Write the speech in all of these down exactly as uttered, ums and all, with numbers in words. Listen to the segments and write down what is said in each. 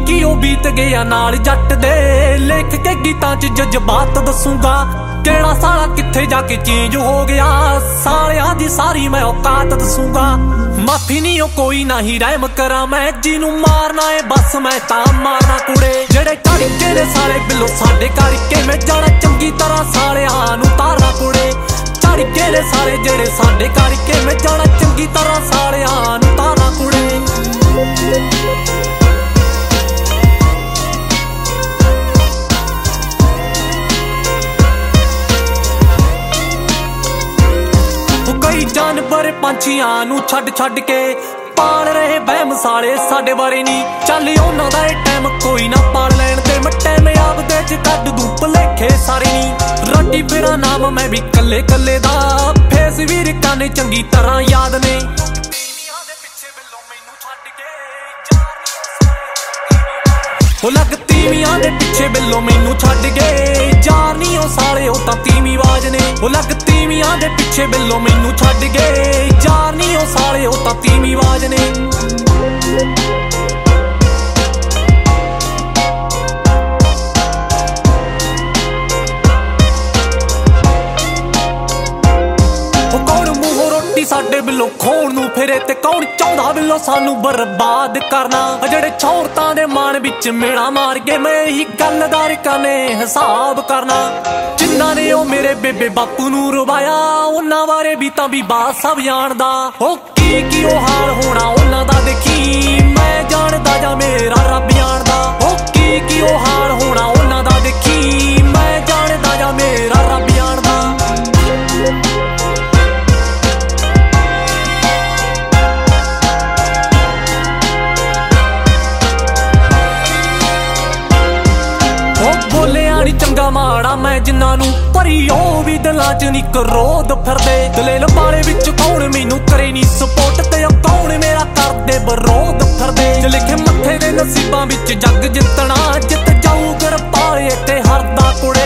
कि ओ बीत गया नाल जट दे। लिख के गीतां च जज्बात दसूंगा केड़ा साला किथे जाके चेंज हो गया। सालियां दी सारी मैं औकात दसूंगा। माफी नहीं ओ कोई ना ही रहम करा मैं, जिनू मारना है बस मैं तां मारना कुड़े। जेड़े करके ने सारे बिलो साडे करके मैं जाना चंगी तरह सालियां नू तारना कुड़े। चढ़ के ने सारे जेड़े साडे करके मैं जाना चंगी तरह सालियां नू तारना कुड़े। कई जानवर पंछियां नू छड्ड छड्ड के पाल रहे वहम साले साडे बारे नी। चल उन्हां दा टाइम कोई ना पाल लैण दे, मैं टाइम आपदे च कड्ड दूं भुलेखे सारे नी। रट्टी फिरां नाम मैं भी कल्ले कल्ले दा, फेस भी रिकां ने चंगी तरह याद ने। ओ लग तीवियां दे पिछे बिल्लो मैनू छड्ड गए, यार नी ओ साले ओ तां तीवी बाज ने। ओ लग तीवियां दे पिछे बिल्लो मैनू छड्ड गए, यार नी ओ साले ओ तां तीवी बाज ने। साडे बिलो खोण नू फिरे ते कौन चाहुंदा बिलो सानू बर्बाद करना। जेड़े छौरतां दे मान विच मेड़ा मार के मैं ही गलदार कने हिसाब करना। जिन्ना ने ओ मेरे बेबे बापू नू रवाया, उन्हां बारे भी तां भी बात सब जानदा। ओ की की ओ हाल होना उन्हां दा देखी, मैं जानदा जां मेरा रब जानदा। ओ की की ओ हाल होना उन्हां दा देखी, मैं जानदा जां मेरा रब जानदा। चंगा माड़ा मैं जिन्ना नू भरी ओ भी दिलां च नी करोध फिरदे। दलेल बाले विच कौन मैनू करे नी सपोर्ट, ते कौन मेरा करदे बरोध फिरदे। जे लिखे मत्थे दे नसीबां विच जग जितना, जित जाऊ गरपाले ते हरदा कुड़े।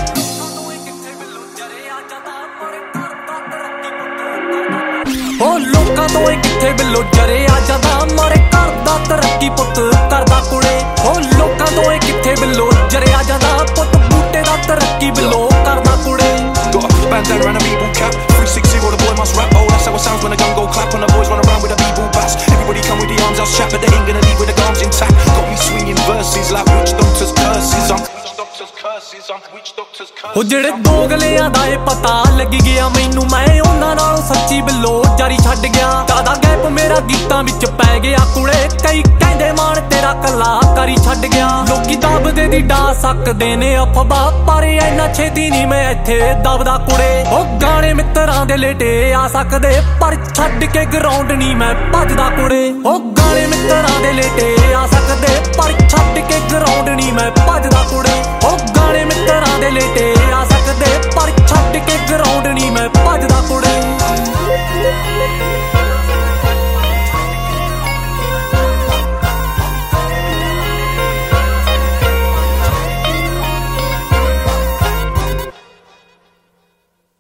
ओ लोकां तो किथे बिल्लो जरे आ जादा, मारे करदा तरक्की पुत करदा कुड़े। ओ लोकां तो किथे बिल्लो जरे आ जादा, पुत बूटे दा तरक्की बिल्लो करदा कुड़े। Got a bandana and a b-ball cap, three sixty the boy must rap. Oh, that's how it sounds when a gun go clap, when the boys run around with a b-ball bass. Everybody come with the arms out chat, but they ain't gonna leave with the arms intact. Got me swinging verses like witch doctors curses. I'm witch doctors curses. I'm witch doctors curses. ओ जेड़े दोगलियां दा ए पता लग गया मैनू, मैं उन्हां नालों सच्ची बिल्लो जारी छड्ड गया। ज्यादा गैप मेरा गीतां विच पै गया कुड़े, कई कहंदे मान तेरा कलाकारी छड्ड गया। लोकी दबदे दी डा सकदे ने अफवाह, पर इन्ना छेती नहीं मैं इत्थे दबदा कुड़े। ओ गाने मित्तरां दे लेटे आ सकदे, पर छड्ड के ग्राउंड नहीं मैं भजदा कुड़े। ओ गाने मित्तरां दे लेटे आ सकदे, पर छड्ड के ग्राउंड नहीं मैं भजदा कुड़े। ओ गाने मित्तरां दे लेटे